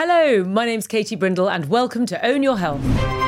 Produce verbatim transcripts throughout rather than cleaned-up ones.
Hello, my name's Katie Brindle and welcome to Own Your Health.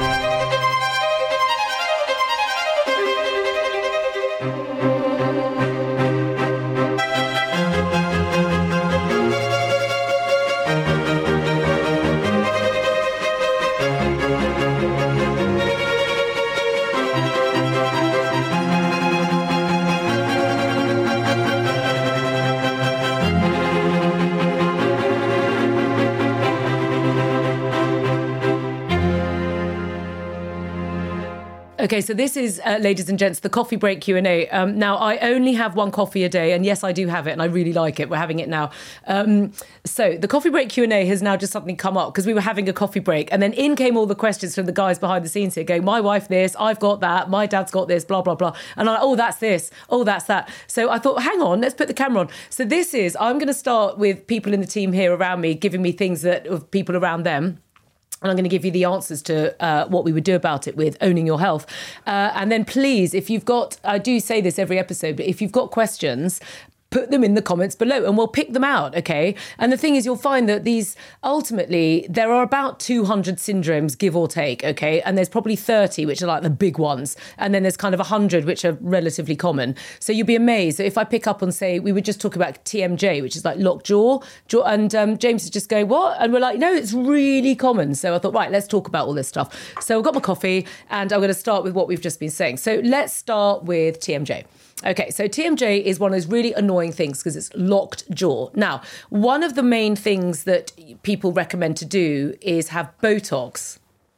Okay, so this is, uh, ladies and gents, the coffee break Q and A. Um, now, I only have one coffee a day, and yes, I do have it, and I really like it. We're having it now. Um, so the coffee break Q and A has now just suddenly come up because we were having a coffee break, and then in came all the questions from the guys behind the scenes here going, my wife this, I've got that, my dad's got this, blah, blah, blah. And I'm like, oh, that's this, oh, that's that. So I thought, hang on, let's put the camera on. So this is, I'm going to start with people in the team here around me, giving me things that of people around them. And I'm going to give you the answers to uh, what we would do about it with Owning Your Health. Uh, and then please, if you've got, I do say this every episode, but if you've got questions, put them in the comments below and we'll pick them out, okay? And the thing is, you'll find that these, ultimately, there are about two hundred syndromes, give or take, okay? And there's probably thirty, which are like the big ones. And then there's kind of one hundred, which are relatively common. So you'll be amazed that if I pick up on, say, we would just talk about T M J, which is like locked jaw, jaw and um, James is just going, what? And we're like, no, it's really common. So I thought, right, let's talk about all this stuff. So I've got my coffee and I'm going to start with what we've just been saying. So let's start with T M J. Okay, so T M J is one of those really annoying things because it's locked jaw. Now, one of the main things that people recommend to do is have Botox.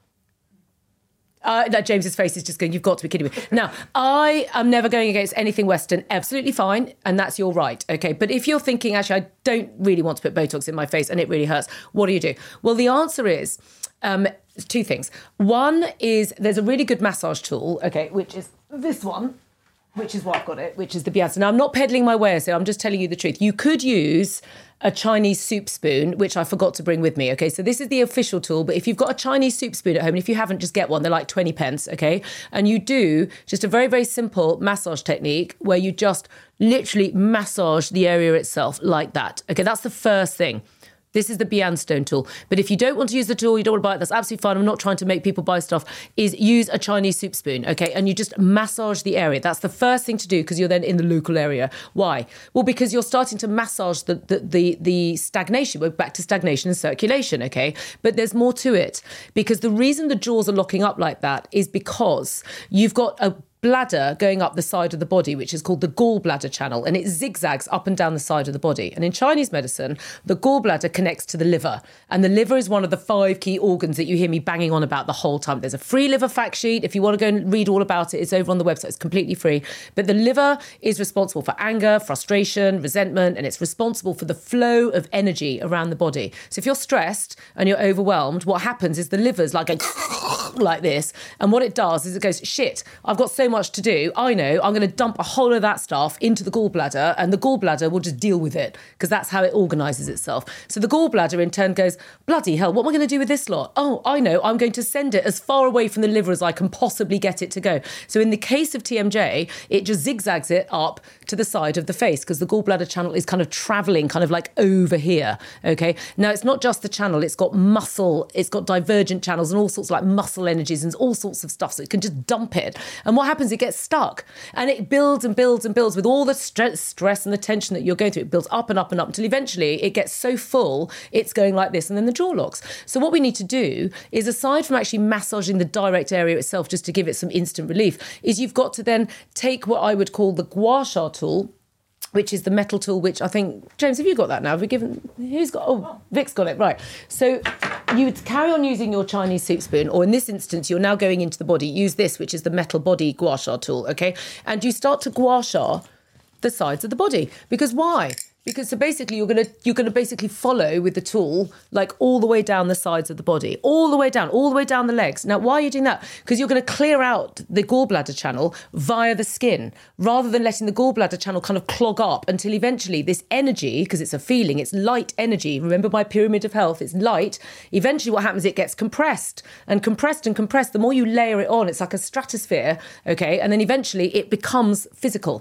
Uh, that James's face is just going, you've got to be kidding me. Now, I am never going against anything Western, absolutely fine, and that's your right, okay? But if you're thinking, actually, I don't really want to put Botox in my face and it really hurts, what do you do? Well, the answer is um, two things. One is there's a really good massage tool, okay, which is this one, which is why I've got it, which is the Beyonce. Now, I'm not peddling my wares here, I'm just telling you the truth. You could use a Chinese soup spoon, which I forgot to bring with me, okay? So this is the official tool, but if you've got a Chinese soup spoon at home, and if you haven't, just get one. They're like twenty pence, okay? And you do just a very, very simple massage technique where you just literally massage the area itself like that, okay? That's the first thing. This is the Beyonce tool. But if you don't want to use the tool, you don't want to buy it, that's absolutely fine. I'm not trying to make people buy stuff. Is use a Chinese soup spoon, okay? And you just massage the area. That's the first thing to do because you're then in the local area. Why? Well, because you're starting to massage the, the, the, the stagnation. We're back to stagnation and circulation, okay? But there's more to it because the reason the jaws are locking up like that is because you've got a bladder going up the side of the body, which is called the gallbladder channel, and it zigzags up and down the side of the body. And in Chinese medicine, the gallbladder connects to the liver, and the liver is one of the five key organs that you hear me banging on about the whole time. There's a free liver fact sheet. If you want to go and read all about it, it's over on the website. It's completely free. But the liver is responsible for anger, frustration, resentment, and it's responsible for the flow of energy around the body. So if you're stressed and you're overwhelmed, what happens is the liver's like a like this, and what it does is it goes, shit, I've got so much to do. I know I'm going to dump a whole of that stuff into the gallbladder, and the gallbladder will just deal with it because that's how it organises itself. So the gallbladder in turn goes, bloody hell, what am I going to do with this lot? Oh, I know, I'm going to send it as far away from the liver as I can possibly get it to go. So in the case of T M J, it just zigzags it up to the side of the face because the gallbladder channel is kind of travelling kind of like over here, okay? Now, it's not just the channel, it's got muscle, it's got divergent channels and all sorts of like muscle energies and all sorts of stuff, so it can just dump it. And what happens, it gets stuck and it builds and builds and builds with all the stress, stress and the tension that you're going through. It builds up and up and up until eventually it gets so full, it's going like this, and then the jaw locks. So what we need to do is, aside from actually massaging the direct area itself just to give it some instant relief, is you've got to then take what I would call the gua sha tool, which is the metal tool, which I think, James, have you got that now? Have we given, who's got, oh, Vic's got it, right. So you would carry on using your Chinese soup spoon, or in this instance, you're now going into the body, use this, which is the metal body gua sha tool, okay? And you start to gua sha the sides of the body. Because why? Because so basically you're gonna you're gonna basically follow with the tool like all the way down the sides of the body, all the way down, all the way down the legs. Now, why are you doing that? Because you're gonna clear out the gallbladder channel via the skin, rather than letting the gallbladder channel kind of clog up until eventually this energy, because it's a feeling, it's light energy. Remember my pyramid of health, it's light. Eventually what happens, it gets compressed and compressed and compressed. The more you layer it on, it's like a stratosphere, okay? And then eventually it becomes physical.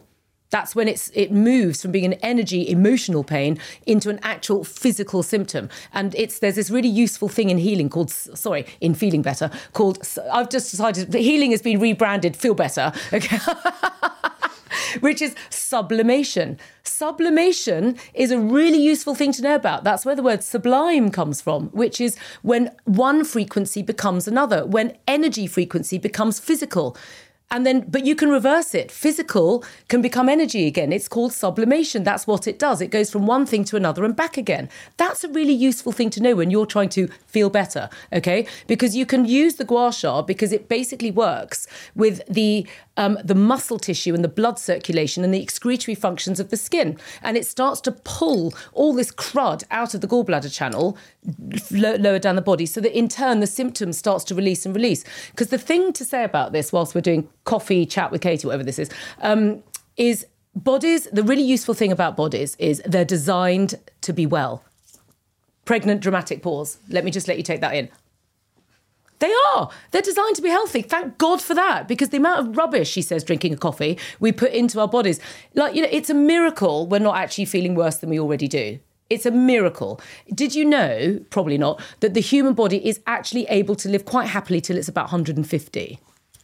That's when it's it moves from being an energy, emotional pain into an actual physical symptom. And it's there's this really useful thing in healing called, sorry, in feeling better, called, I've just decided that healing has been rebranded Feel Better, okay? Which is sublimation. Sublimation is a really useful thing to know about. That's where the word sublime comes from, which is when one frequency becomes another, when energy frequency becomes physical. And then, but you can reverse it. Physical can become energy again. It's called sublimation. That's what it does. It goes from one thing to another and back again. That's a really useful thing to know when you're trying to feel better, okay? Because you can use the gua sha because it basically works with the um, the muscle tissue and the blood circulation and the excretory functions of the skin. And it starts to pull all this crud out of the gallbladder channel lower down the body so that in turn the symptoms starts to release and release. Because the thing to say about this whilst we're doing coffee chat with Katie, whatever this is, um, is bodies, the really useful thing about bodies is they're designed to be well. Pregnant dramatic pause. Let me just let you take that in. They are. They're designed to be healthy. Thank God for that, because the amount of rubbish, she says, drinking a coffee, we put into our bodies. Like, you know, it's a miracle we're not actually feeling worse than we already do. It's a miracle. Did you know, probably not, that the human body is actually able to live quite happily till it's about one hundred fifty?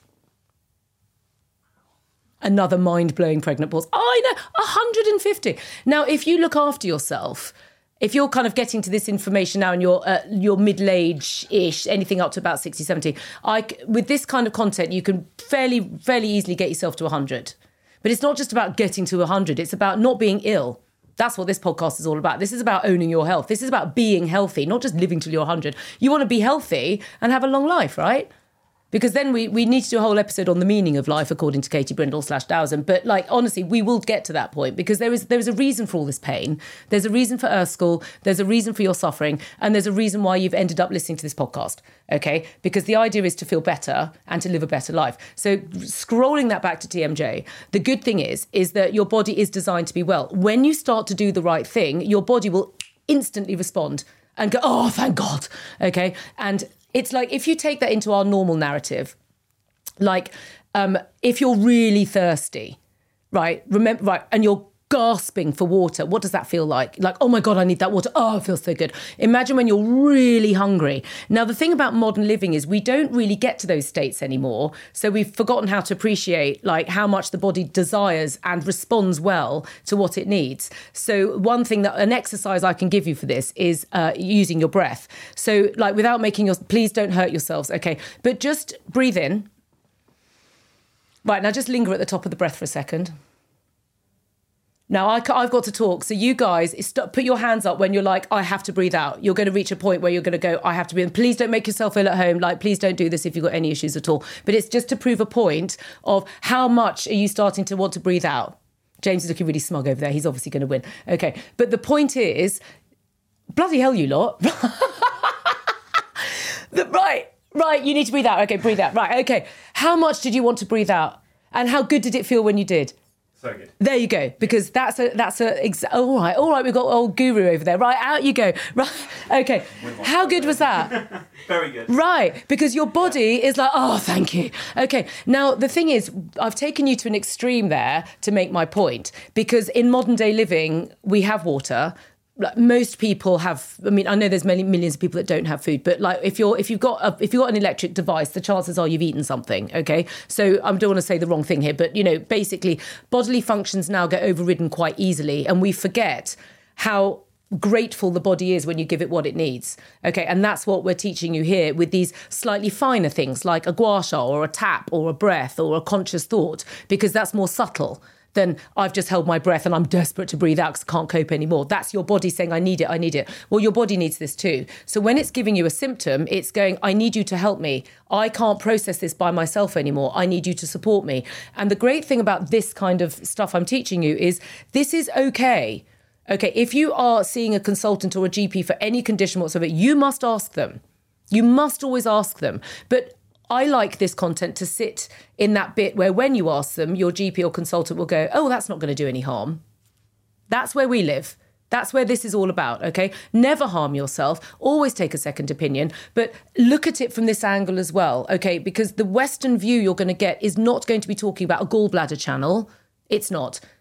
Another mind-blowing pregnant pause. Oh, I know, one hundred fifty. Now, if you look after yourself, if you're kind of getting to this information now and you're uh, you're middle-age-ish, anything up to about sixty, seventy, I, with this kind of content, you can fairly, fairly easily get yourself to one hundred. But it's not just about getting to one hundred. It's about not being ill. That's what this podcast is all about. This is about owning your health. This is about being healthy, not just living till you're one hundred. You want to be healthy and have a long life, right? Because then we, we need to do a whole episode on the meaning of life, according to Katie Brindle slash Dowson. But like, honestly, we will get to that point because there is there is a reason for all this pain. There's a reason for Earth School. There's a reason for your suffering. And there's a reason why you've ended up listening to this podcast, okay? Because the idea is to feel better and to live a better life. So scrolling that back to T M J, the good thing is, is that your body is designed to be well. When you start to do the right thing, your body will instantly respond and go, oh, thank God, okay? And it's like, if you take that into our normal narrative, like um, if you're really thirsty, right, remember, right, and you're gasping for water, what does that feel like? Like, oh my God, I need that water. Oh, it feels so good. Imagine when you're really hungry. Now, the thing about modern living is we don't really get to those states anymore. So we've forgotten how to appreciate like how much the body desires and responds well to what it needs. So one thing that an exercise I can give you for this is uh, using your breath. So like without making your, please don't hurt yourselves. Okay. But just breathe in. Right. Now just linger at the top of the breath for a second. Now, I, I've got to talk. So you guys, stop, put your hands up when you're like, I have to breathe out. You're going to reach a point where you're going to go, I have to breathe. Please don't make yourself ill at home. Like, please don't do this if you've got any issues at all. But it's just to prove a point of how much are you starting to want to breathe out. James is looking really smug over there. He's obviously going to win. Okay. But the point is, bloody hell, you lot. the, right, right. You need to breathe out. Okay, breathe out. Right, okay. How much did you want to breathe out? And how good did it feel when you did? So good. There you go, because that's a that's a exa- all right, all right. We've got old guru over there. Right, out you go. Right, okay. How good was that? Very good. Right, because your body is like, oh, thank you. Okay. Now the thing is, I've taken you to an extreme there to make my point, because in modern day living we have water. Like most people have, I mean, I know there's many millions of people that don't have food, but like if you're if you've got a, if you've got an electric device, the chances are you've eaten something. Okay, so I don't want to say the wrong thing here, but you know, basically, bodily functions now get overridden quite easily, and we forget how grateful the body is when you give it what it needs. Okay, and that's what we're teaching you here with these slightly finer things like a gua sha or a tap or a breath or a conscious thought, because that's more subtle then I've just held my breath and I'm desperate to breathe out because I can't cope anymore. That's your body saying, I need it, I need it. Well, your body needs this too. So when it's giving you a symptom, it's going, I need you to help me. I can't process this by myself anymore. I need you to support me. And the great thing about this kind of stuff I'm teaching you is this is okay. Okay, if you are seeing a consultant or a G P for any condition whatsoever, you must ask them. You must always ask them. But I like this content to sit in that bit where when you ask them, your G P or consultant will go, oh, that's not going to do any harm. That's where we live. That's where this is all about, okay? Never harm yourself. Always take a second opinion, but look at it from this angle as well, okay? Because the Western view you're going to get is not going to be talking about a gallbladder channel. It's not.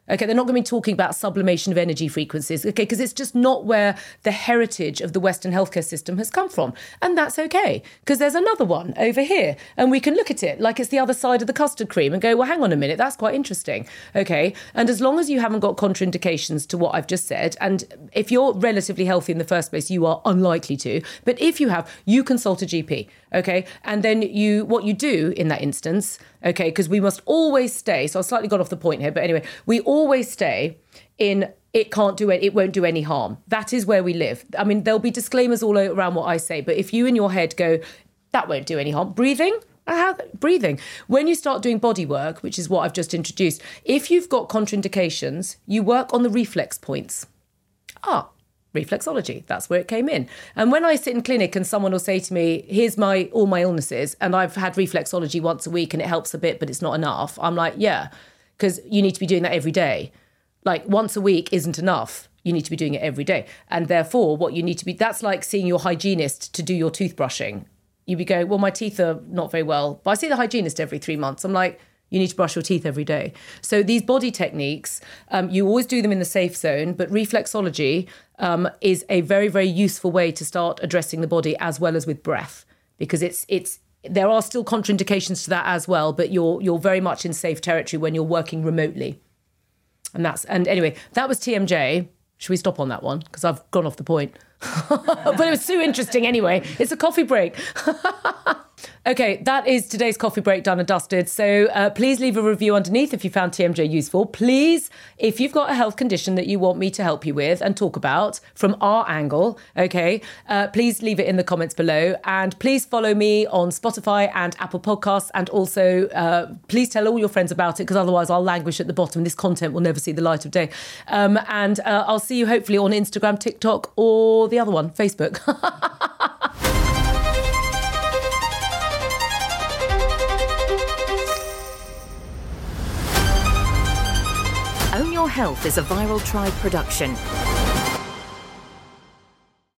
Okay, they're not going to be talking about sublimation of energy frequencies, okay, because it's just not where the heritage of the Western healthcare system has come from. And that's okay, because there's another one over here, and we can look at it like it's the other side of the custard cream and go, well, hang on a minute, that's quite interesting, okay? And as long as you haven't got contraindications to what I've just said, and if you're relatively healthy in the first place, you are unlikely to, but if you have, you consult a G P, okay? And then you, what you do in that instance, okay, because we must always stay, so I slightly got off the point here, but anyway, we always stay in it can't do it, it won't do any harm. That is where we live. I mean, there'll be disclaimers all around what I say, but if you in your head go, that won't do any harm. Breathing, how, breathing. When you start doing body work, which is what I've just introduced, if you've got contraindications, you work on the reflex points. Ah, reflexology, that's where it came in. And when I sit in clinic and someone will say to me, here's my all my illnesses, and I've had reflexology once a week and it helps a bit, but it's not enough. I'm like, yeah, because you need to be doing that every day. Like once a week isn't enough. You need to be doing it every day. And therefore, what you need to be, that's like seeing your hygienist to do your toothbrushing. You'd be going, well, my teeth are not very well, but I see the hygienist every three months. I'm like, you need to brush your teeth every day. So these body techniques, um, you always do them in the safe zone, but reflexology um, is a very, very useful way to start addressing the body as well as with breath, because it's it's there are still contraindications to that as well, but you're you're very much in safe territory when you're working remotely. And that's and anyway, that was T M J. Should we stop on that one? Because I've gone off the point. But it was so interesting anyway. It's a coffee break. Okay, that is today's coffee break done and dusted. So uh, please leave a review underneath if you found T M J useful. Please, if you've got a health condition that you want me to help you with and talk about from our angle, okay, uh, please leave it in the comments below. And please follow me on Spotify and Apple Podcasts. And also, uh, please tell all your friends about it, because otherwise I'll languish at the bottom. This content will never see the light of day. Um, and uh, I'll see you hopefully on Instagram, TikTok, or the other one, Facebook. Own Your Health is a Viral Tribe production.